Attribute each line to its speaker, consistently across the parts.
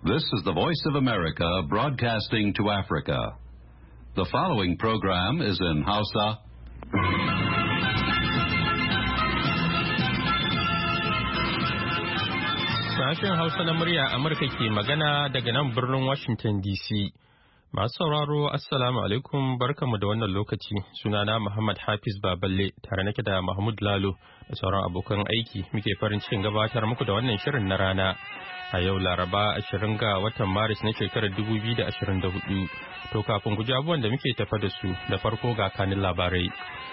Speaker 1: This is the Voice of America broadcasting to Africa. The following program is in Hausa.
Speaker 2: Sashen Hausa na murya Amurka ke magana daga nan birnin Washington DC. Masu sauraro, Assalamu alaikum, barkanmu da wannan lokaci. Sunana Muhammad Hafiz Baballe, tare nake da Mahmud Lalo da sauran abokan aiki muke farin cikin gabatar muku da wannan shirin na rana. A yau Laraba 20 ga watan Maris na shekarar 2024. To kafin ku ji abubuwan da muke tafa da su, da farko ga kanin labarai.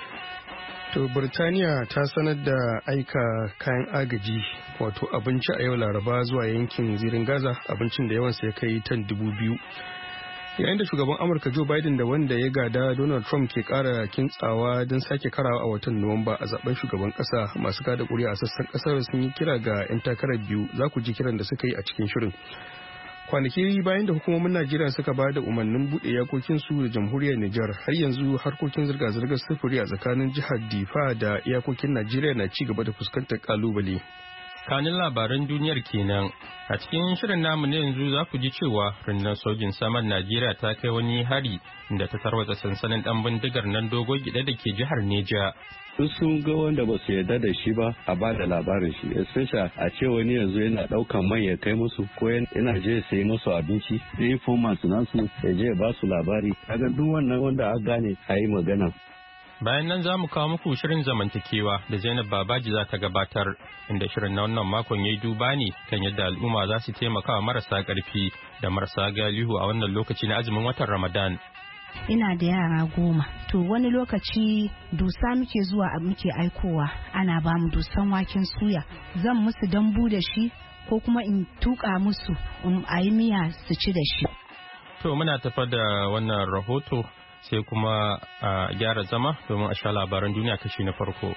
Speaker 3: To Birtaniya ta sanar da aika kayan agaji wato abinci a yau Laraba zuwa yankin zirin Gaza, abincin da yawansa ya kai tan 2,000. Yayin da shugaban Amurka Joe Biden da wanda ya gada Donald Trump ke kara kintsawa don sake karawa a watan Nuwamba a zaben shugaban kasa, masu kada kuri'a a sassan kasar sun yi kira ga 'yan takarar biyu. Za ku ji kiran da suka yi a cikin shirin. Kwanaki bayan da hukumomin Najeriya suka ba da umarnin buɗe iyakokinsu da jamhuriyar Nijar, har yanzu harkokin zirga-zirgar sufuri a tsakanin jihar Difa da iyakokin Najeriya na ci gaba da fuskantar kalubale.
Speaker 2: Kanin labaran duniyar kenan. A cikin shirin namu ne yanzu za ku ji cewa rundunar sojin saman Najeriya ta kai wani hari da ta tarwatsa sansanin dan bindigar nan dogo gida da ke jihar Neja.
Speaker 4: Duk sun ga wanda ba su yarda da shi ba a ba da labarin shi, especially a ce wani yanzu yana daukan mai ya kai musu ko yana je sai musu abinci, sai informants nasu ya je ba su labari. Kaga duk wannan wanda aka gane a yi magana.
Speaker 2: Bayan nan za mu kawo muku shirin zamantakewa da Zainab Babaji za ta gabatar, inda shirin na wannan makon ya yi duba ne kan yadda al'umma za su taimaka wa marasa ƙarfi da marasa galihu a wannan lokaci na azumin watan Ramadan.
Speaker 5: Ina da yara 10, to wani lokaci dusa muke zuwa muke aikowa, ana ba mu dusan waken suya, zan musu dambu da shi ko kuma in tuka musu a yi miya su ci da shi.
Speaker 2: To muna tafa da wannan rahoto, sai kuma a gyara zama domin a sha labaran duniya kashi na farko.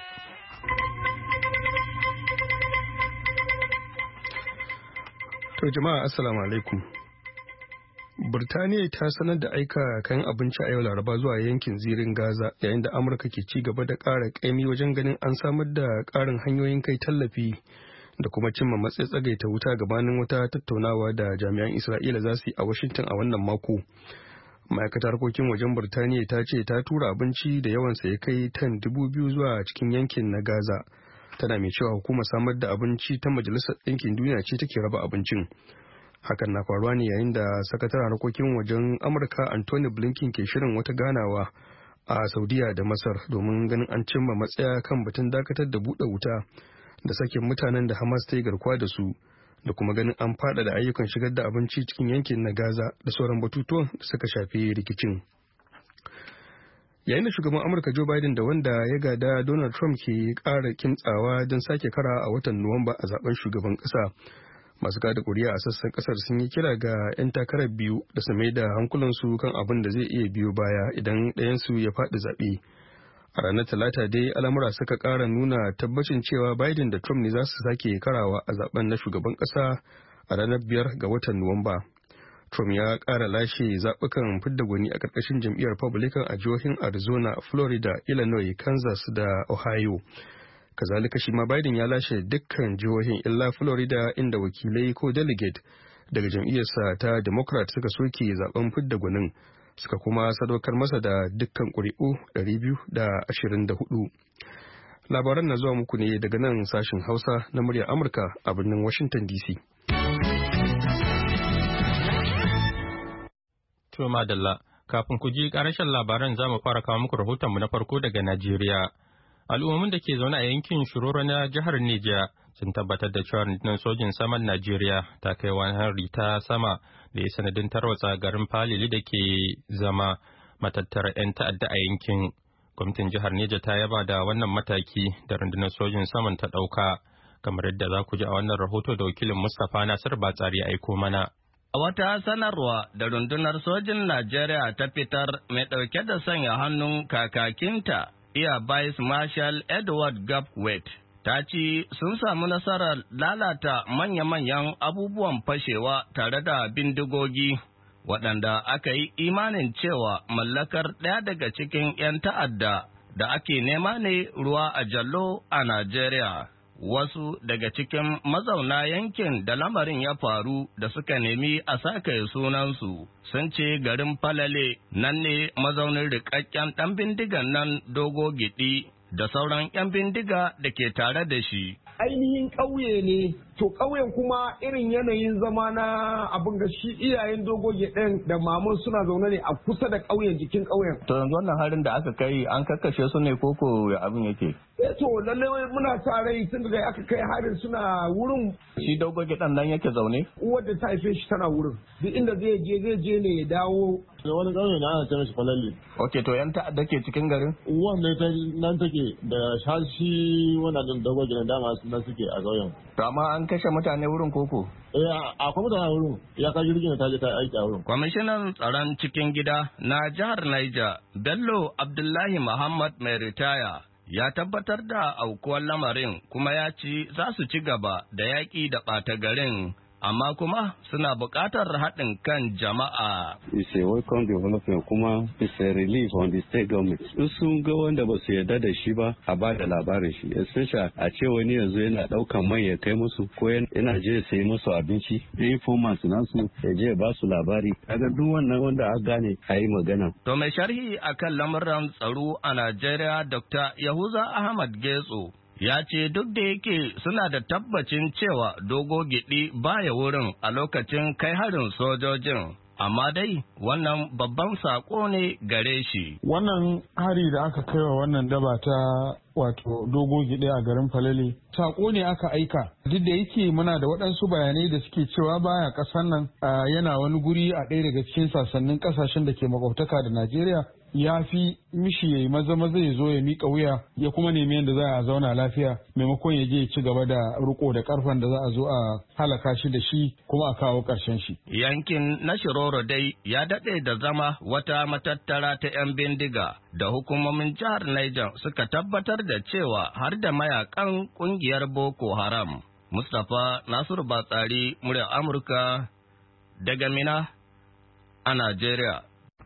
Speaker 3: To jama'a assalamu alaikum. Birtaniya ta sanar da aika kayan abinci a yau Laraba zuwa yankin zirin Gaza, yayin da Amurka ke ci gaba da ƙara ƙaimi wajen ganin an samar da ƙarin hanyoyin kai tallafi da kuma cimma tsagaita wuta gabanin wata tattaunawa da jami'an Isra'ila za su yi a Washington a wannan mako. Ma'aikatar harkokin wajen Birtaniya ta ce ta tura abinci da yawansa ya kai tan 2,000 zuwa cikin yankin na Gaza. Tana mai cewa hukumar samar da abinci ta Majalisar Ɗinkin Duniya ce take raba abincin. Hakan na faruwa ne yayin da sakataren harkokin wajen Amurka Anthony Blinken ke shirin wata ganawa a Saudiya da Masar domin ganin an cimma matsaya kan batun dakatar da buɗe wuta da sakin mutanen da Hamas ta yi garkuwa da su, da kuma ganin an faɗaɗa ayyukan shigar da abinci cikin yankin na Gaza da sauran batutuwan da suka shafi rikicin. Yayin da shugaban Amurka Joe Biden da wanda ya gada Donald Trump ke ƙara kintsawa don sake kara a watan Nuwamba a zaben shugaban ƙasa, masu kada kuri'a a sassan ƙasar sun yi kira ga 'yan takarar biyu da su mai da hankulansu kan abin da zai iya biyo baya idan ɗayansu ya faɗi zaɓe. A ranar Talata dai al'amura suka ƙara nuna tabbacin cewa Biden da Trump ne za su sake karawa a zaben na shugaban ƙasa a ranar 5 ga watan Nuwamba. Trump ya ƙara lashe zaɓukan fidda gwani a ƙarƙashin jam'iyyar Republican a jihohin Arizona, Florida, Illinois, Kansas da Ohio. Kazalika shi ma Biden ya lashe dukkan jihohin illa Florida, inda wakilai ko delegate daga jam'iyyarsa ta Democrat suka soke zaben fidda gwanin, suka kuma sadaukar masa da dukkan ƙuri'u 224. Labaran na zuwa muku ne daga nan sashen Hausa na muryar Amurka a birnin Washington DC.
Speaker 2: To madalla, kafin ku ji ƙarashin labaran za mu fara kawo muku rahotonmu na farko daga Najeriya. Al'ummomin da ke zaune a yankin Shiroro na jihar Neja sun tabbatar da cewa rundunar sojin saman Najeriya ta kai wani hari ta sama da ya sanadin tarwatsa garin Falili da ke zama matattara 'yan ta'adda a yankin. Gwamnatin jihar Neja ta yaba da wannan mataki da rundunar sojin saman ta ɗauka, kamar yadda za ku ji a wannan rahoto da wakilin Mustapha Nasir Batsari ya aiko mana.
Speaker 6: A wata sanarwa da rundunar sojin Najeriya ta fitar mai ɗauke da sanya hannun kakakinta, Air Vice Marshal Edward Gapwet, ta ce sun samu nasarar lalata manya-manyan abubuwan fashewa tare da bindigogi, waɗanda aka yi imanin cewa mallakar ɗaya daga cikin 'yan ta'adda da ake nema ne ruwa a jallo a Najeriya. wasu daga cikin mazauna yankin da lamarin ya faru da suka nemi a sakaye sunansu sun ce garin Falale nan ne mazaunin rikakken ɗan bindigan nan Dogo Gidi da sauran 'yan bindiga da ke tare da shi.
Speaker 7: Ainihin ƙauye ne, to ƙauyen kuma irin yanayin zama na abin ga shi iyayen Dogoge ɗin da mamun suna zaune ne a kusa da ƙauyen, jikin ƙauyen.
Speaker 6: To yanzu wannan harin da aka kai an kakkashe su ne koko abin yake?
Speaker 7: To lallai muna sa rai tun da aka kai harin suna wurin.
Speaker 6: Shi Dogoge ɗan nan yake zaune?
Speaker 7: Uwar da ta haife shi tana wurin. Duk inda zai je ne ya dawo.
Speaker 8: Da wani ƙauye na ana ce mashi Falalle.
Speaker 6: Ok, to yan ta'adda ke cikin garin?
Speaker 8: Wannan nan take da shashi wannan Dogoge na dama nan suke a ƙauyen.
Speaker 6: To amma an kashe mutane wurin koko?
Speaker 8: Akwai mutane wurin, ya kai jirgin ta je ta aiki a wurin.
Speaker 6: Kwamishinan tsaron cikin gida na jihar Niger, Bello Abdullahi Muhammad mai ritaya, ya tabbatar da aukuwar lamarin kuma ya ci za su ci gaba da yaƙi da ɓata garin. Amma kuma suna buƙatar haɗin kan jama'a.
Speaker 4: It's a welcome development kuma it's a relief on the state government. Sun ga wanda ba su yarda da shi ba a ba da labarin shi. Especially a ce wani yanzu yana ɗaukan mai ya kai musu ko yana je ya sayi musu abinci. Informants nasu ya je ba su labari. Kaga duk wannan wanda aka gane a yi magana.
Speaker 6: To mai sharhi akan lamuran tsaro a Najeriya Dr. Yahuza Ahmad Getso ya ce duk da yake suna da tabbacin cewa Dogo Gidi baya wurin a lokacin kai harin sojojin, amma dai wannan babban sako ne gare shi.
Speaker 9: Wannan hari da aka kai wa wannan daba ta wato Dogo Gidi a garin Falale, sako ne aka aika. Duk da yake muna da waɗansu bayanai da suke cewa baya ƙasar nan yana wani guri a ɗaya daga cikin sassanin ƙasashen da ke makwabtaka da Najeriya. Ya fi mishi ya yi maza ya zo ya miƙa wuya ya kuma nemi yadda za a zauna lafiya maimakon ya je ya ci gaba da riko da karfan da za a zo a halaka shi da shi kuma a kawo ƙarshen shi.
Speaker 6: Yankin na Shiroro dai ya daɗe da zama wata matattara ta 'yan bindiga da hukumomin jihar Niger suka tabbatar da cewa har da mayakan ƙungiyar Boko Haram. Mustapha Nasiru Batsari, muryar Amurka daga Mina a Najeriya.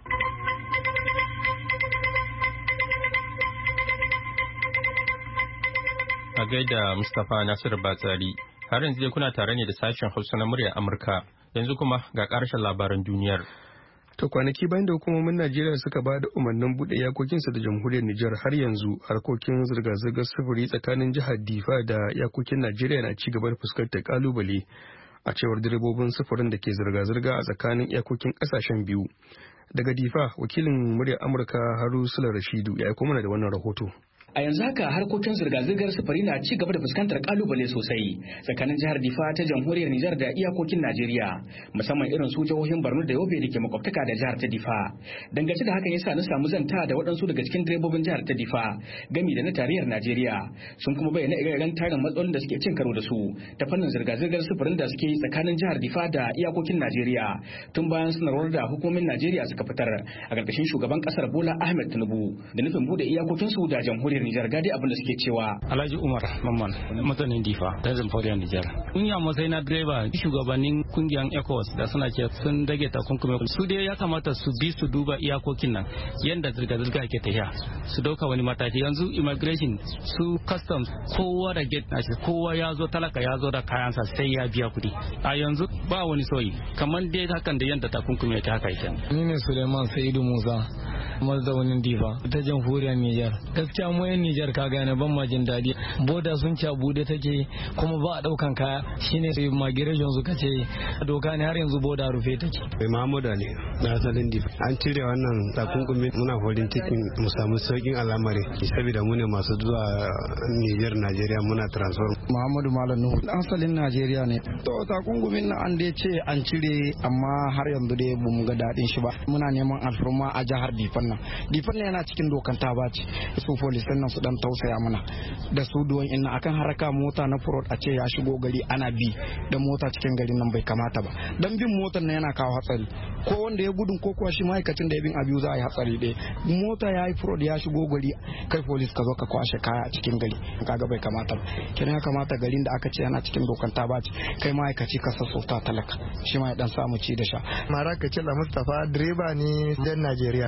Speaker 2: A gaida Mustapha Nasiru Batsari, har yanzu dai kuna tare ne da sashen Hausa na muryar Amurka, yanzu kuma ga ƙarshen labaran duniyar.
Speaker 3: To kwanaki bayan da hukumomin Najeriya suka ba da umarnin buɗe iyakokinsa da jamhuriyar Nijar, har yanzu harkokin zirga-zirgar sufuri tsakanin jihar Difa da iyakokin Najeriya na ci gaba da fuskantar kalubale a cewar direbobin sufurin da ke zirga-zirga a tsakanin iyakokin ƙasashen biyu. Daga Difa, wakilin muryar Amurka Haru Sula Rashidu ya aiko mana da wannan rahoto.
Speaker 10: A yanzu haka harkokin zirga-zirgar sufuri na ci gaba da fuskantar kalubale sosai tsakanin jihar Difa ta jamhuriyar Nijar da iyakokin Najeriya, musamman irin su jihohin Borno da Yobe da ke makwabtaka da jihar ta Difa. Dangane da hakan yasa na samu zanta da waɗansu daga cikin direbobin jihar ta Difa gami da na tarayyar Najeriya, sun kuma bayyana ire-iren tarin matsalolin da suke cin karo da su ta fannin zirga-zirgar sufurin da suke yi tsakanin jihar Difa da iyakokin Najeriya tun bayan sanarwar da hukumomin Najeriya suka fitar a ƙarƙashin shugaban ƙasar Bola Ahmed Tinubu da nufin bude iyakokinsu da jamhuriyar Nijar. Gadi abin da suke cewa
Speaker 11: Alhaji Umar Mamman mutanen Difa ta jamhuriyar Nijar. Kunya matsayi na direba shugabannin kungiyar ECOWAS da suna ce sun dage takunkumi su dai ya kamata su bi su duba iyakokin nan yanda zirga-zirga ke tafiya su dauka wani mataki. Yanzu immigration su customs kowa da gate nashi, kowa ya zo talaka ya zo da kayansa sai ya biya kuɗi. A yanzu ba wani soyi kamar dai hakan da yanda takunkumi yake haka yake.
Speaker 12: Ni ne Suleiman Sa'idu Musa mazaunin Difa ta jamhuriyar Nijar. Gaskiya mu yan Nijar ka gane ban ma jin daɗi. Boda sun ci bude take kuma ba a ɗaukan kaya shine sai migration suka ce doka ne har yanzu boda rufe take.
Speaker 13: Mahmuda ne na asalin Difa. An cire wannan takunkumi muna farin cikin mu samu saukin al'amari saboda mu ne masu zuwa Nijar Najeriya muna transfer.
Speaker 14: Muhammadu Malam Nuhu asalin Najeriya ne. To takunkumin nan an dai ce an cire amma har yanzu dai bamu ga daɗin shi ba. Muna neman alfarma a jihar Difan nan. Difan nan yana cikin dokan ta bace. Su police nan su dan tausaya mana da su duwan inna akan haraka mota na fraud a ce ya shigo gari ana bi da mota cikin garin nan bai kamata ba. Dan bin motar nan yana kawo hatsari. Ko wanda ya gudun ko kuwa shi ma'aikacin da ya bin abiyu za a yi hatsari ɗaya. Mota ya yi fraud ya shigo gari kai police ka zo ka kwashe kaya a cikin gari. Kaga bai kamata ba. Kenan ya kamata garin da aka ce yana cikin dokan ta bace kai ma'aikaci ka sassauta talaka shi ma ya dan samu ci da sha.
Speaker 15: Mara ka ce la Mustapha direba ne dan Najeriya. Muna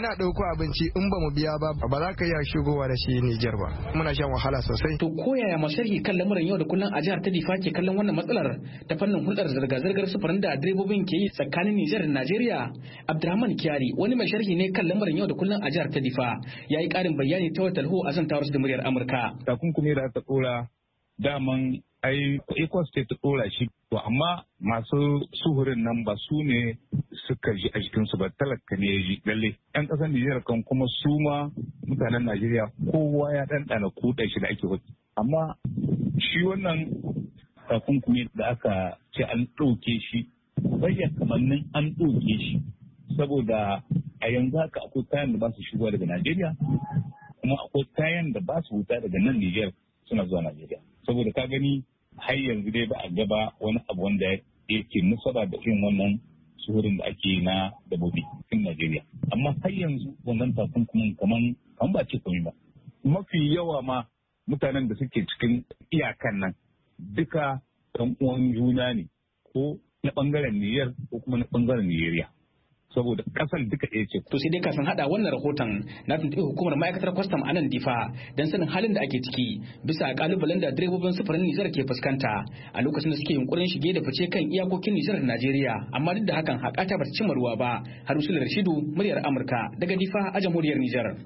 Speaker 15: muna ɗauko abinci in ba mu biya ba za ka iya shigowa da shi Nijar ba. Muna shan wahala sosai.
Speaker 10: To ko yaya masharhi kan lamuran yau da kullum a jihar ta Difa ke kallon wannan matsalar ta fannin hulɗar zirga-zirgar sufurin da direbobin ke yi tsakanin Nijar da Najeriya? Abdurrahman Kyari wani mai sharhi ne kan lamuran yau da kullum a jihar ta Difa ya yi ƙarin bayani ta wata talho a zantawar da muryar Amurka.
Speaker 16: Takunkumi da aka ɗora daman ai ECOWAS ta ɗora shi to amma masu suhurin nan ba su ne suka ji a jikinsu ba, talaka ne ya ji lalle. 'Yan ƙasar Nijar kan kuma su ma mutanen Najeriya kowa ya ɗanɗana kuɗa shi da ake hutu. Amma shi wannan takunkumi da aka ce an ɗauke shi bayyana kamannin an ɗauke shi saboda a yanzu haka akwai kayan da ba su shigowa daga Najeriya kuma akwai kayan da ba su wuta daga nan Nijar suna zuwa Najeriya. Saboda ka gani har yanzu dai ba a gaba wani abu wanda yake nasaba da irin wannan suhurin da ake na dabobi cikin Najeriya. Amma har yanzu wannan takunkumin kaman ba ce komai ba. Mafi yawa ma mutanen da suke cikin iyakan nan duka ɗan uwan juna ne ko na ɓangaren Niger ko kuma na ɓangaren Nijeriya. Saboda kasar duka ɗaya ce.
Speaker 10: To sai dai kafin hada wannan rahoton na tuntuɓi hukumar ma'aikatar kwastam a nan Difa don sanin halin da ake ciki bisa kalubalen da direbobin sufurin Nijar ke fuskanta a lokacin da suke yunkurin shige da fice kan iyakokin Nijar da Najeriya, amma duk da hakan haƙata ba ta cimma ruwa ba. Harusula Rashidu, muryar Amurka daga Difa a jamhuriyar Nijar.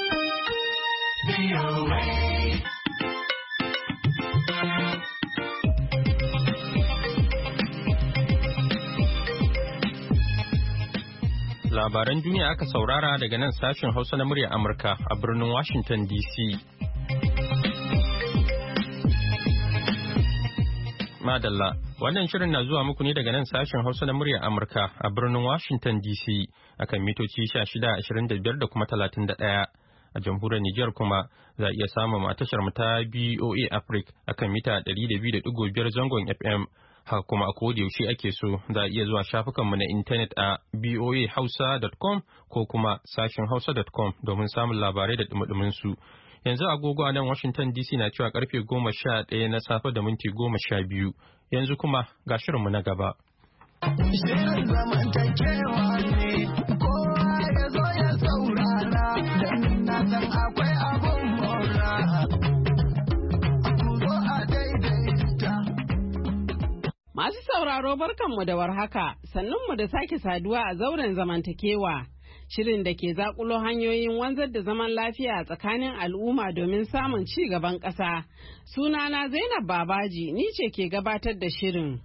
Speaker 2: Labaran duniya aka saurara daga nan sashen Hausa na muryar Amurka a birnin Washington DC. Madalla, wannan shirin na zuwa muku ne daga nan sashen Hausa na muryar Amurka a birnin Washington DC akan mitoci 1625 da kuma 31. A jamhuriyar Nijar kuma za a iya samun tashar mu ta BOA Africa akan mita 102.5 zangon FM. Haka kuma a yaushe ake so za a iya zuwa shafukanmu na intanet a boahausa.com ko kuma sashen hausa.com domin samun labarai da dumudumin su. Yanzu agogo a nan Washington DC na cewa karfe 11 na safe da minti 12. Yanzu kuma ga shirinmu na gaba.
Speaker 17: Shirin zamantakewa ne kowa ya zo ya saurara don na san akwai abun mora.
Speaker 18: Masu sauraro barkanmu da warhaka, sannunmu da sake saduwa a zauren zamantakewa, shirin da ke zakulo hanyoyin wanzar da zaman lafiya a tsakanin al'umma domin samun ci gaban ƙasa. Sunana Zainab Babaji, ni ce ke gabatar da shirin.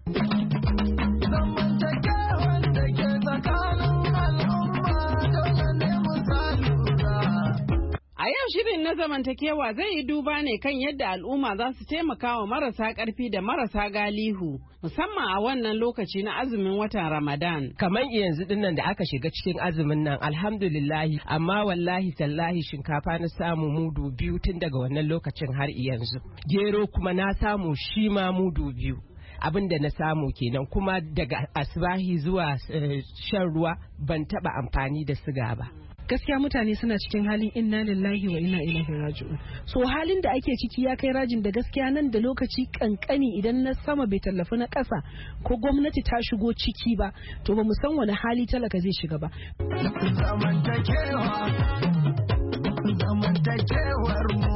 Speaker 18: A yau shirin na zamantakewa zai yi duba ne kan yadda al'umma za su taimaka wa marasa ƙarfi da marasa galihu, musamman a wannan lokaci na azumin watan Ramadan.
Speaker 19: Kamar yanzu dinnan da aka shiga cikin azumin nan alhamdulillahi, amma wallahi tallahi shinkafa na samu mudu biyu tun daga wannan lokacin har yanzu. Gero kuma na samu shi ma mudu biyu. Abin da na samu kenan, kuma daga asbahi zuwa shan ruwa ban taba amfani da siga ba.
Speaker 20: Gaskiya mutane suna cikin halin inna lillahi wa inna ilaihi raji'un. So halin da ake ciki ya kai rajin da gaskiya nan da lokaci kankani idan na sama bai tallafi na ƙasa ko gwamnati ta shigo ciki ba, to ba mu san wani hali talaka zai shiga ba.
Speaker 17: Zamantakewar mu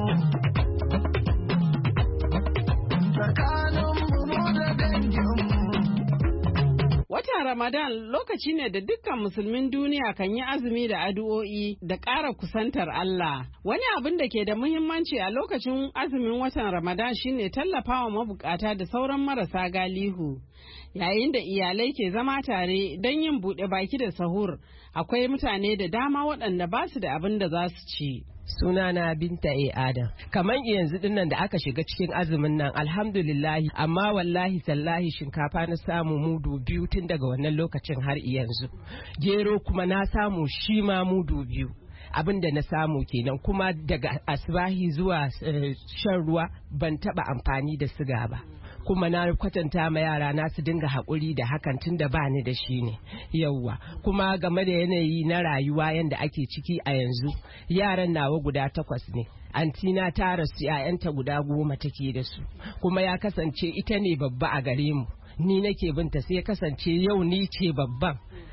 Speaker 17: tsakanin mu da dangin mu.
Speaker 18: Watan Ramadan lokaci ne da dukkan musulmin duniya kan yi azumi da addu'o'i da ƙara kusantar Allah. Wani abin da ke da muhimmanci a lokacin azumin watan Ramadan shine tallafawa mabukata da sauran marasa galihu. Yayin da iyalai ke zama tare don yin buɗe baki da sahur, akwai mutane da dama waɗanda ba su da abin da za su ci.
Speaker 19: Sunana Binta Adam. Kamar yanzu dinnan da aka shiga cikin azumin nan alhamdulillahi, amma wallahi tallahi shinkafa na samu mudu biyu tun daga wannan lokacin har yanzu. Gero kuma na samu shi ma mudu biyu. Abin da na samu kenan, kuma daga asbahi zuwa shan ruwa ban taba amfani da siga ba. Kuma na kwatanta ma yara na su dinga haƙuri da hakan tun da bani da shi ne yauwa. Kuma game da yanayi na rayuwa yanda ake ciki a yanzu, yaran nawa guda 8 ne. Antina ta rasu 'ya'yanta guda 10 take da su, kuma ya kasance ita ne babba a gare mu, ni nake binta, sai ya kasance yau ni ce babban.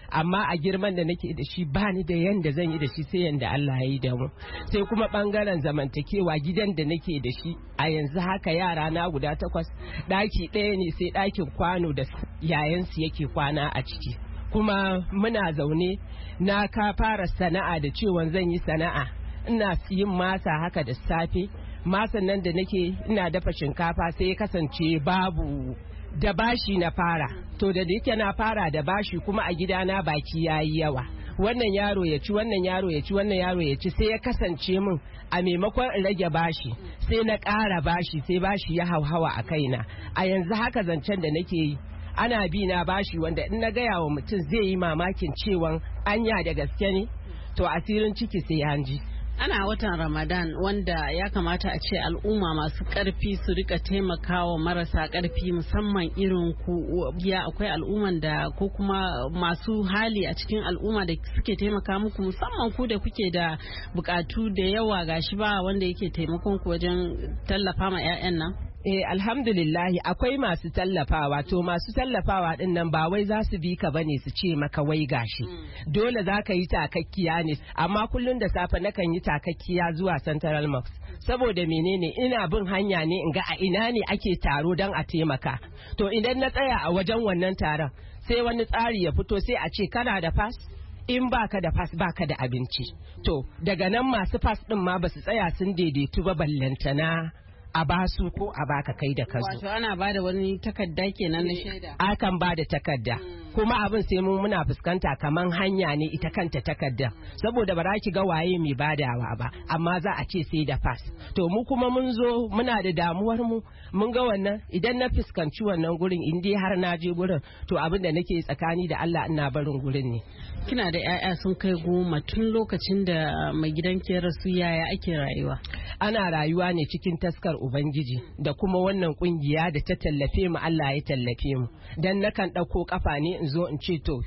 Speaker 19: amma a girman da nake da shi bani da yanda zan yi da shi sai yanda Allah ya yi da mu. Sai kuma bangaren zamantakewa gidan da nake da shi a yanzu haka yara na guda 8, ɗaki ɗaya ne sai ɗakin kwano da yayansu yake kwana a ciki. Kuma muna zaune na ka fara sana'a da cewa zan yi sana'a, ina yin masa haka da safe, masan nan da nake ina dafa shinkafa sai ya kasance babu, da bashi na fara, to da yake na fara da bashi kuma a gidana baki yayi yawa, wannan yaro ya ci, wannan yaro ya ci, wannan yaro ya ci, sai ya kasance min a maimakon in rage bashi sai na ƙara bashi, sai bashi ya hauhawa a kaina. A yanzu haka zancen da nake yi ana bi na bashi wanda in na gaya wa mutum zai yi mamakin cewa anya da gaske ne, to asirin ciki sai an ji.
Speaker 18: Ana watan Ramadan wanda ya kamata a ce al'umma masu ƙarfi su rika taimakawa marasa ƙarfi, musamman irin ku. Ya akwai al'umman da ko kuma masu hali a cikin al'umma da suke taimaka muku, musamman ku da kuke da bukatu da yawa, gashi ba wanda yake taimakon ku wajen tallafa ma 'ya'yan nan.
Speaker 19: Alhamdulillahi akwai masu tallafawa, to masu tallafawa din nan ba wai za su bi ka bane su ce maka wai gashi, dole za ka yi takakkiya ne, amma kullum da safe nakan yi takakkiya zuwa Central Mosque, saboda menene ina bin hanya ne in ga a ina ne ake taro don a taimaka. To idan na tsaya a wajen wannan taron sai wani tsari ya fito sai a ce kana da pass, in baka da pass baka da abinci. To daga nan masu pass din ma basu tsaya sun daidaitu ba, ballantana a basu ko a baka kai da kansu.
Speaker 18: Wato ana bada wani takarda kenan na shaida.
Speaker 19: Akan bada takarda. Kuma abin sai muna fuskanta kaman hanya ne ita kanta takarda. Saboda ba za ki ga waye mai badawa ba, amma za a ce sai da pass. To mu kuma mun zo muna da damuwar mu, mun ga wannan idan na fuskanci wannan gurin in dai har na je gurin, to abin da nake tsakani da Allah ina barin gurin ne.
Speaker 18: Kina da 'ya'ya sun kai 10 tun lokacin da mai gidan ke rasu, yaya ake rayuwa?
Speaker 19: Ana rayuwa ne cikin taskar Ubangiji da kuma wannan kungiya da ta tallafe mu, Allah ya tallafe mu. Dan nakan ɗauko kafa ne in zo in ce to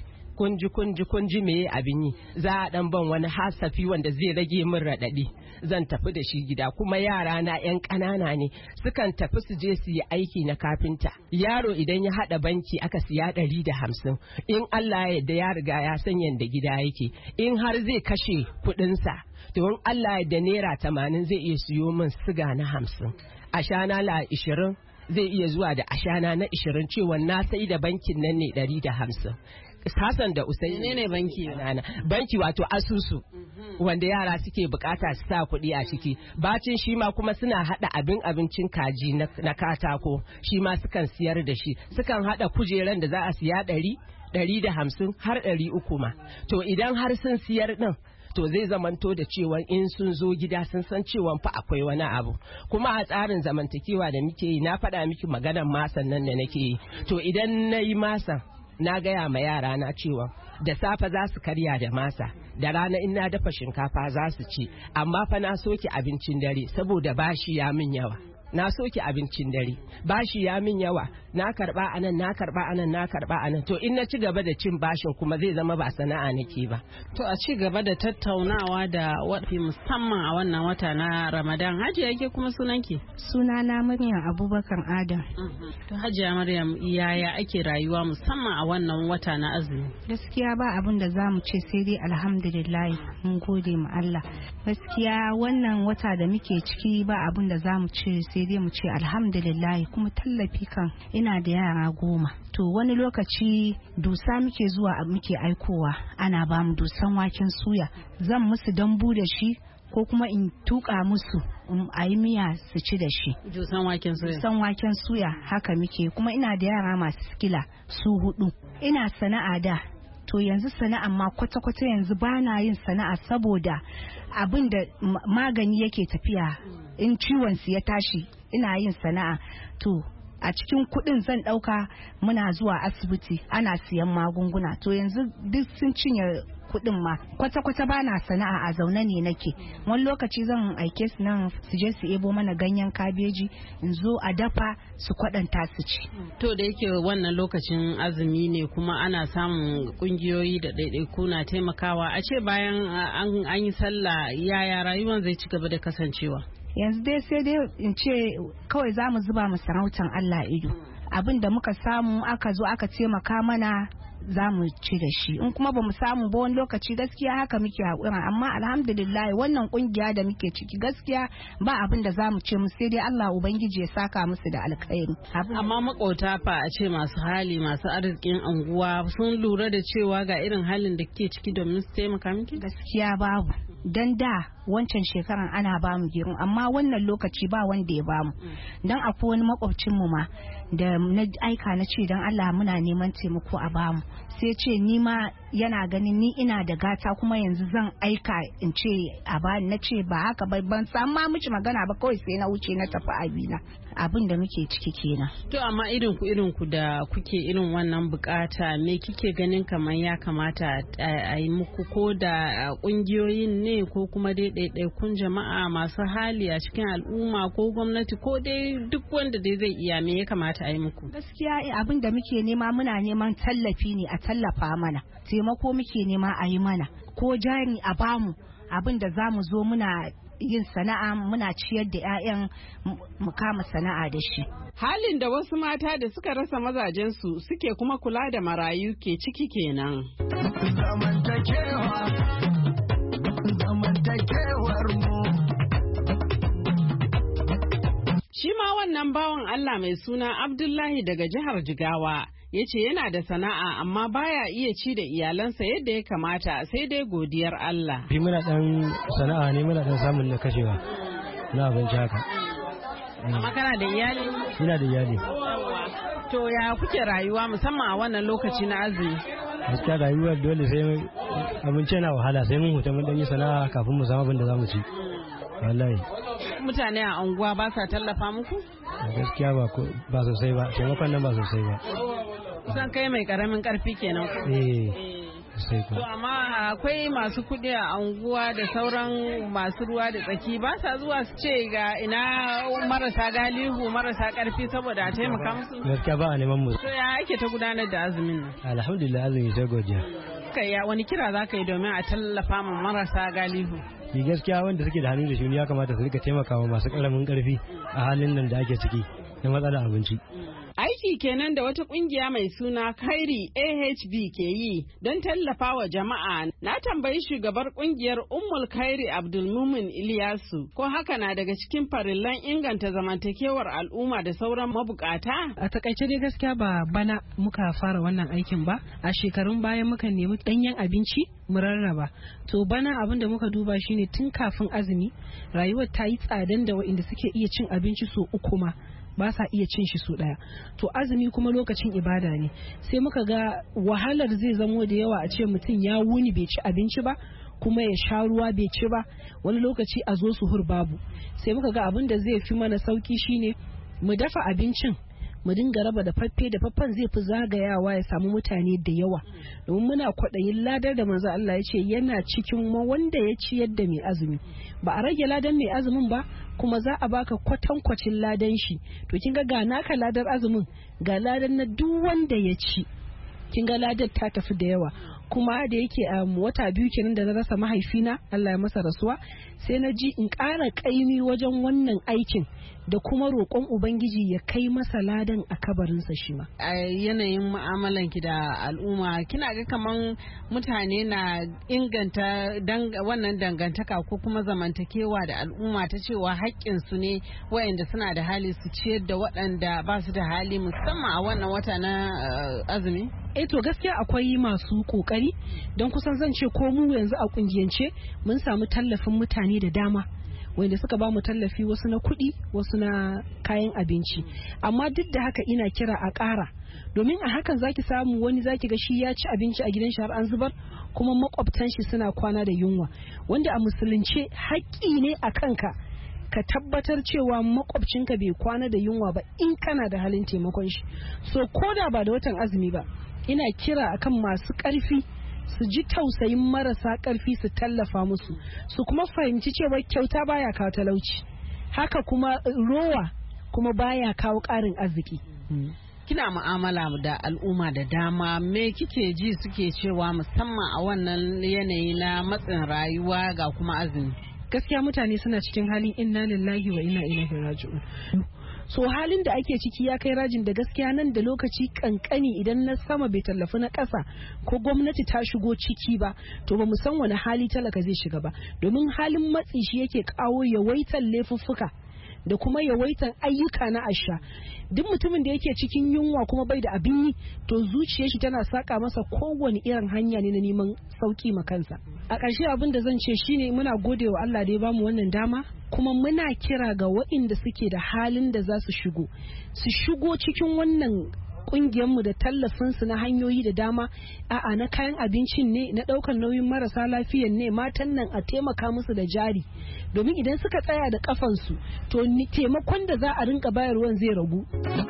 Speaker 19: kunji meye abin yi, za a dan ban wani hasafi wanda zai rage min raɗaɗi, zan tafi da shi gida. Kuma yara na 'yan ƙanana ne, sukan tafi su je su yi aiki na kafinta. Yaro idan ya haɗa banki aka siya 150, in Allah ya yarda ya riga ya san yanda gida yake, in har zai kashe kuɗinsa, to in Allah da naira 80 zai iya siyo min siga na 50, ashana la 20 zai iya zuwa da ashana na 20, cewa na sai da bankin nan ne 150. Hassan da Usaini
Speaker 18: ne banki
Speaker 19: banki wato asusu wanda yara suke bukata su sa kuɗi a ciki. Bacin shi ma kuma suna hada abincin kaji na katako, shi ma sukan siyar da shi, sukan hada kujeran da za a siya 100, 150 har 300 ma. To idan har sun siyar din, to zai zamanto da cewa in sun zo gida sun san cewa fa akwai wani abu. Kuma a tsarin zamantakewa da muke yi, na faɗa miki maganar masan nan da nake yi, to idan na yi masan na gaya ma yara na cewa da safe za su karya da masa, da rana in na dafa shinkafa za su ci, amma fa na soke abincin dare saboda bashi ya min yawa. Na soke abincin dare, bashi ya min yawa, na karba anan, na karba anan, na karba anan. To in na ci gaba da cin bashin kuma zai zama ba sana'a nake ba.
Speaker 18: To a ci gaba da tattaunawa da waɗanda musamman a wannan wata na Ramadan. Hajiya yake kuma sunanki?
Speaker 5: Sunana Maryam Abubakar Adam.
Speaker 18: To Hajiya Maryam, yaya ake rayuwa musamman a wannan wata na azumi?
Speaker 5: Gaskiya ba abin da za mu ce sai dai alhamdulillah, mun gode ma Allah. Gaskiya wannan wata da muke ciki ba abin da za mu ce sai dai mu ce alhamdulillah. Kuma tallafi kan ina da yara 10, to wani lokaci dusa muke zuwa muke aikowa, ana ba mu dusan waken suya, zan musu dambu da shi ko kuma in tuka musu a yi miya su ci da shi.
Speaker 18: Dusan
Speaker 5: waken suya haka muke. Kuma ina da yara masu sikila su 4. Ina sana'a da, to yanzu sana'an ma kwata-kwata yanzu ba na yin sana'a saboda abin da magani yake tafiya, in ciwon su ya tashi ina yin sana'a. To a cikin kuɗin zan ɗauka muna zuwa asibiti ana siyan magunguna, to yanzu duk sun cinye kuɗin ma kwata-kwata ba na sana'a, a zaune ne nake. Wani lokaci zan aike su nan su je su ebo mana ganyen kabeji in zo a dafa su kwaɗanta su ci.
Speaker 18: To da yake wannan lokacin azumi ne kuma ana samun kungiyoyi da ɗaiɗaiku na taimakawa, a ce bayan an yi sallah yaya rayuwan zai ci gaba da kasancewa?
Speaker 5: Yanzu dai sai dai in ce kawai za mu zuba mu sarautan Allah ido. abin da muka samu aka zo aka taimaka mana za mu ci da shi, in kuma ba mu samu ba wani lokaci gaskiya haka muke haƙura, amma alhamdulillah wannan kungiya da muke ciki gaskiya ba abin da za mu ce mu sai dai Allah ubangiji ya saka musu da alkhairi.
Speaker 18: Amma makota fa a ce masu hali masu arzikin anguwa sun lura da cewa ga irin halin da kike ciki domin su taimaka miki?
Speaker 5: Gaskiya babu, dan da wancan shekaran ana ba mu gero amma wannan lokaci ba wanda ya bamu, dan akwai wani makwabcin mu ma da na aika na ce dan Allah muna neman taimako a bamu, sai ce ni ma yana ganin ni ina da gata kuma yanzu zan aika in ce a bani, na ce ba haka ba, ban san ma miki magana ba, kawai sai na wuce na tafi abina. Abin da muke ciki kenan.
Speaker 18: To amma irin ku da kuke irin wannan bukata me kike ganin kamar ya kamata a yi muku, ko da kungiyoyin ne ko kuma dai ɗaiɗaikun jama'a masu hali a cikin al'umma ko gwamnati ko dai duk wanda dai zai iya, me ya kamata a yi muku?
Speaker 5: Gaskiya abin da muke nema, muna neman tallafi ne, a tallafa mana, taimako muke nema a yi mana, ko jari a bamu abin da za mu zo muna yin sana'a, muna ciyar da 'ya'yan mu kama sana'a da shi.
Speaker 18: Halin da wasu mata da suka rasa mazajensu suke kuma kula da marayu ke ciki kenan. Shi ma wannan bawan Allah mai suna Abdullahi daga jihar Jigawa ya ce yana da sana'a amma baya iya ci da iyalansa yadda ya kamata, sai dai godiyar Allah.
Speaker 21: Fi muna dan sana'a ne, muna dan samun na kashewa na abinci haka.
Speaker 18: Amma kana da iyali?
Speaker 21: Ina da iyali.
Speaker 18: To ya kuke rayuwa musamman a wannan lokaci na azumi?
Speaker 21: Gaskiya rayuwar dole sai abinci yana wahala, sai mun huta mun dan yi sana'a kafin mu samu abin da zamu ci. Wallahi.
Speaker 18: Mutane a unguwa ba sa tallafa muku?
Speaker 21: Gaskiya ba sosai ba, taimakon nan ba sosai ba.
Speaker 18: Kusan kai mai karamin karfi kenan ko?
Speaker 21: Sai ko.
Speaker 18: To amma akwai masu kuɗi a unguwa da sauran masu ruwa da tsaki ba sa zuwa su ce ga ina marasa galihu marasa karfi saboda a taimaka musu?
Speaker 21: Gaskiya ba a neman mu.
Speaker 18: To ya ake ta gudanar da azumin nan?
Speaker 21: Alhamdulillah azumi sai godiya.
Speaker 18: Ya wani kira za ka yi domin a tallafa ma marasa galihu?
Speaker 21: Gaskiya wanda suke da hannu da shuni ya kamata su rika taimakawa masu karamin karfi a halin nan da ake ciki na matsalar abinci.
Speaker 18: Aiki kenan da wata kungiya mai suna Kairi AHB ke yi don tallafa wa jama'a. Na tambayi shugabar kungiyar Ummul Kairi Abdulmumin Iliyasu ko haka na daga cikin farillan inganta zamantakewar al'umma da sauran mabukata?
Speaker 20: A takaice dai gaskiya ba bana muka fara wannan aikin ba. A shekarun baya muka nemi danyen abinci mu rarraba. To bana abin da muka duba shine tun kafin azumi rayuwar ta yi tsadan da waɗanda suke iya cin abinci so uku ma ba sa iya cin shi so daya. To azumi kuma lokacin ibada ne, sai muka ga wahalar zai zamo da yawa a ce mutum ya wuni bai ci abinci ba kuma ya sha ruwa bai ci ba, wani lokaci a zo suhur babu. Sai muka ga abin da zai fi mana sauki shine mu dafa abincin mu dinga raba da faffe, da faffen zai fi zagayawa ya samu mutane da yawa, domin muna kwaɗayin ladar da manzo Allah ya ce yana cikin wanda ya ci yadda mai azumi. Ba a rage ladan mai azumin ba, kuma za a baka kwatankwacin ladan shi. To kin ga naka ladar azumin ga ladan na duk wanda ya ci, kin ga ladar ta tafi da yawa. Kuma da yake a wata biyu kenan da na rasa mahaifina, Allah ya masa rasuwa, sai na ji in ƙara ƙaimi wajen wannan aikin da kuma roƙon Ubangiji ya kai masa ladan a kabarinsa shi ma. A yanayin mu'amalanki da al'umma kina ga kaman mutane na inganta wannan dangantaka ko kuma zamantakewa da al'umma ta cewa haƙƙinsu ne waɗanda suna da hali su ciyar da waɗanda ba su da hali musamman a wannan wata na azumi? To gaskiya akwai masu kokari don kusan zan ce ko mu yanzu a kungiyance mun samu tallafin mutane da dama wanda suka ba mu tallafi, wasu na kuɗi wasu na kayan abinci. Amma duk da haka ina kira a ƙara, domin a hakan zaki samu wani zaki ga shi ya ci abinci a gidan shi har an zubar kuma makwabtan shi suna kwana da yunwa, wanda a musulunce haƙƙi ne a kanka ka tabbatar cewa makwabcinka bai kwana da yunwa ba in kana da halin taimakon shi. So koda ba da watan azumi ba, ina kira akan masu ƙarfi su ji tausayin marasa ƙarfi su tallafa musu, su kuma fahimci cewa kyauta baya kawo talauci, haka kuma rowa kuma baya kawo ƙarin arziki. Kina mu'amala da al'umma da dama, me kike ji suke cewa musamman a wannan yanayi na matsin rayuwa ga kuma azumi? Gaskiya mutane suna cikin halin inna lillahi wa inna ilaihi raji'un. so halin da ake ciki ya kai rajin da gaskiya nan da lokaci kankani idan na sama bai tallafi na ƙasa ko gwamnati ta shigo ciki ba to ba mu san wani hali talaka zai shiga ba, domin halin matsi shi yake kawo yawaitan laifuffuka da kuma yawaitan ayyuka na asha. Duk mutumin da yake cikin yunwa kuma bai da abin yi to zuciyar shi tana saka masa kowane irin hanya ne na neman sauki ma kansa. A ƙarshe abin da zan ce shine muna gode wa Allah da ya bamu wannan dama, kuma muna kira ga waɗanda suke da halin da za su shigo cikin wannan kungiyarmu da tallafinsu na hanyoyi da dama, a'a na kayan abincin ne, na ɗaukar nauyin marasa lafiyan ne, matan nan a taimaka musu da jari, domin idan suka tsaya da kafansu to taimakon da za a rinka bayarwan zai ragu.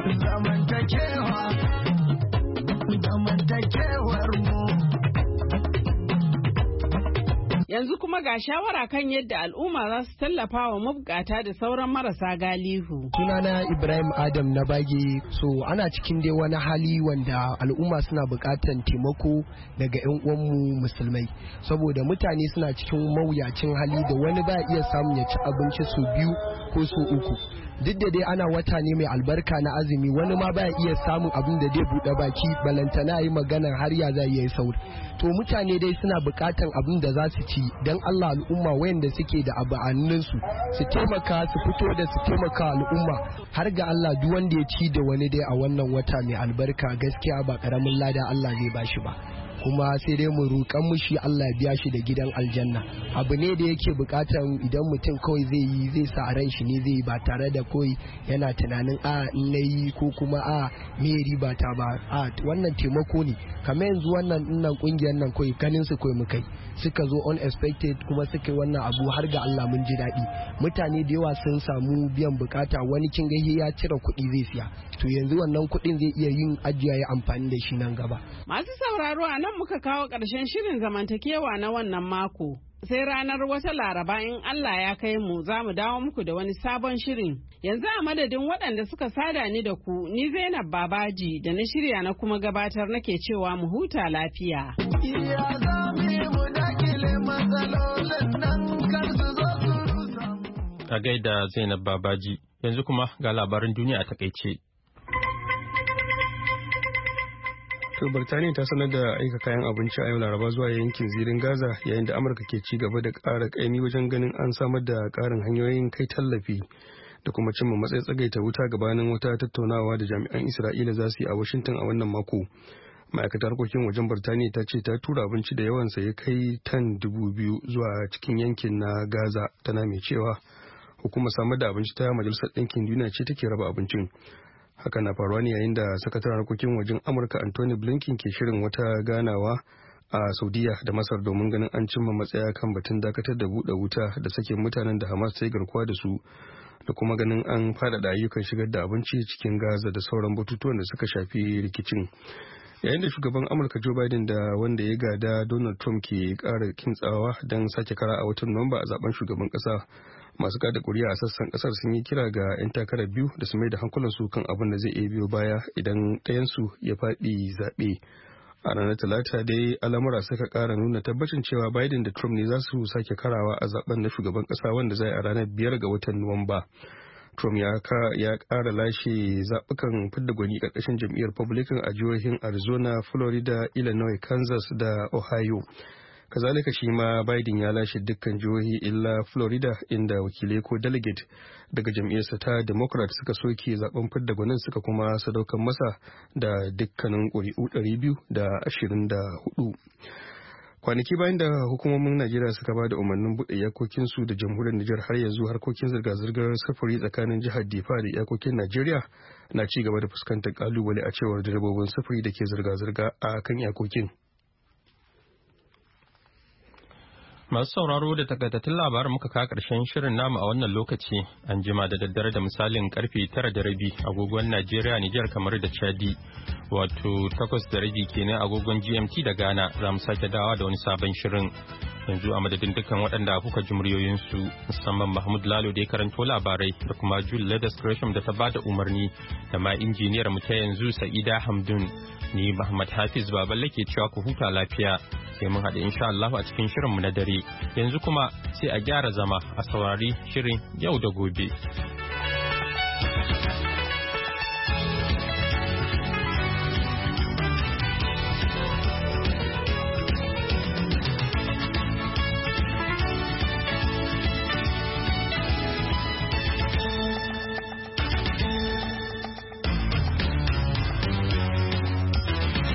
Speaker 18: Yanzu kuma ga shawara kan yadda al'umma za su tallafa wa mabukata da sauran marasa galihu.
Speaker 1: Sunana Ibrahim Adam na Bage. So ana cikin dai wani hali wanda al'umma suna bukatan taimako daga 'yan uwanmu musulmai, saboda mutane suna cikin mawuyacin hali da wani ba iya samun ya ci abinci su biyu ko su uku. Duk da dai ana wata ne mai albarka na azumi, wani ma ba iya samun abin da zai buɗe baki balantana yi magana har ya za yi sauri. To mutane dai suna bukatan abin da za su ci, don Allah al'umma wayanda suke da abu a hannunsu su taimaka, su fito da su taimaka al'umma. Har ga Allah duk wanda ya ci da wani dai a wannan wata mai albarka gaskiya ba karamin lada Allah zai bashi ba, kuma sai dai mu roƙan mushi Allah ya biya shi da gidan aljanna. Abu ne da yake bukatan idan mutum kawai zai sa ran shi ne zai yi, ba tare da kawai yana tunanin in nayi ko kuma me riba ta ba. Wannan taimako ne, kamar yanzu wannan kungiyar nan kawai ganin su kawai mukai suka zo unexpected kuma suka yi wannan abu, har ga Allah mun ji daɗi. Mutane da yawa sun samu biyan bukata, wani kin ga ya cire kuɗi zai siya, to yanzu wannan kuɗin zai iya yin ajiya ya amfani da shi nan gaba.
Speaker 18: Masu sauraro a nan muka kawo ƙarshen shirin zamantakewa na wannan mako. Sai ranar wata Laraba in Allah ya kai mu za mu dawo muku da wani sabon shirin. Yanzu a madadin waɗanda suka sada ni da ku, ni Zainab Babaji da na shirya na kuma gabatar nake cewa mu huta lafiya.
Speaker 2: A gaida Zainab Babaji, yanzu kuma ga labaran duniya a takaice.
Speaker 3: To Birtaniya ta sanar da aika kayan abinci a yau Laraba zuwa yankin zirin Gaza, yayin da Amurka ke ci gaba da ƙara ƙaimi wajen ganin an samar da ƙarin hanyoyin kai tallafi da kuma cimma matsayin tsagaita wuta gabanin wata tattaunawa da jami'an Isra'ila za su yi a Washington a wannan mako. Ma'aikatar harkokin wajen Birtaniya ta ce ta tura abinci da yawansa ya kai tan 2,000 zuwa cikin yankin na Gaza, tana mai cewa hukumar samar da abinci ta Majalisar Ɗinkin Duniya ce take raba abincin. Haka na faruwa ne yayin da sakataren harkokin wajen Amurka Anthony Blinken ke shirin wata ganawa a Saudiya da Masar domin ganin an cimma matsaya kan batun dakatar da buɗe wuta da sakin mutanen da Hamas ta yi garkuwa da su, da kuma ganin an faɗaɗa ayyukan shigar da abinci cikin Gaza da sauran batutuwan da suka shafi rikicin. Yayin da shugaban Amurka Joe Biden da wanda ya gada Donald Trump ke ƙara kintsawa don sake kara a watan Nuwamba a zaben shugaban ƙasa, masu kada kuri'a a sassan kasar sun yi kira ga 'yan takarar biyu da su mai da hankulansu kan abin da zai iya biyo baya idan ɗayansu ya faɗi zaɓe. A ranar Talata dai al'amura suka ƙara nuna tabbacin cewa Biden da Trump ne za su sake karawa a zaben na shugaban ƙasa wanda zai a ranar 5 ga watan Nuwamba. Trump ya ƙara lashe zaɓukan fidda gwani ƙarƙashin jam'iyyar Republican a jihohin Arizona, Florida, Illinois, Kansas da Ohio. Kazalika shi ma Biden ya lashe dukkan jihohi illa Florida, inda wakilai ko delegate daga jam'iyyarsa ta Democrat suka soke zaben fidda gwanin suka kuma sadaukar masa da dukkanin ƙuri'u 224. Kwanaki bayan da hukumomin Najeriya suka ba da umarnin buɗe iyakokinsu da jamhuriyar Nijar, har yanzu harkokin zirga-zirgar sufuri tsakanin jihar Difa da iyakokin Najeriya na ci gaba da fuskantar kalubale a cewar direbobin sufuri da ke zirga-zirga a kan iyakokin.
Speaker 2: Masu sauraro da takaitattun labarin muka kawo ƙarshen shirin namu a wannan lokaci. An jima da daddare da misalin karfe 9:30 agogon Najeriya, Nijar, kamar da Chadi, wato 8:30 kenan agogon GMT da Ghana, za mu sake dawa da wani sabon shirin. Yanzu a madadin dukkan waɗanda kuka ji muryoyinsu, musamman Mahmud Lalo da ya karanto labarai, da kuma Jules Leathers Gresham da ta bada umarni, da ma injiniyar mu ta yanzu Sa'ida Hamdun. Ni Muhammad Hafiz Baballe ke cewa ku huta lafiya. Sai mun haɗu insha Allah a cikin shirinmu na dare. Yanzu kuma sai a gyara zama a saurari shirin yau da gobe.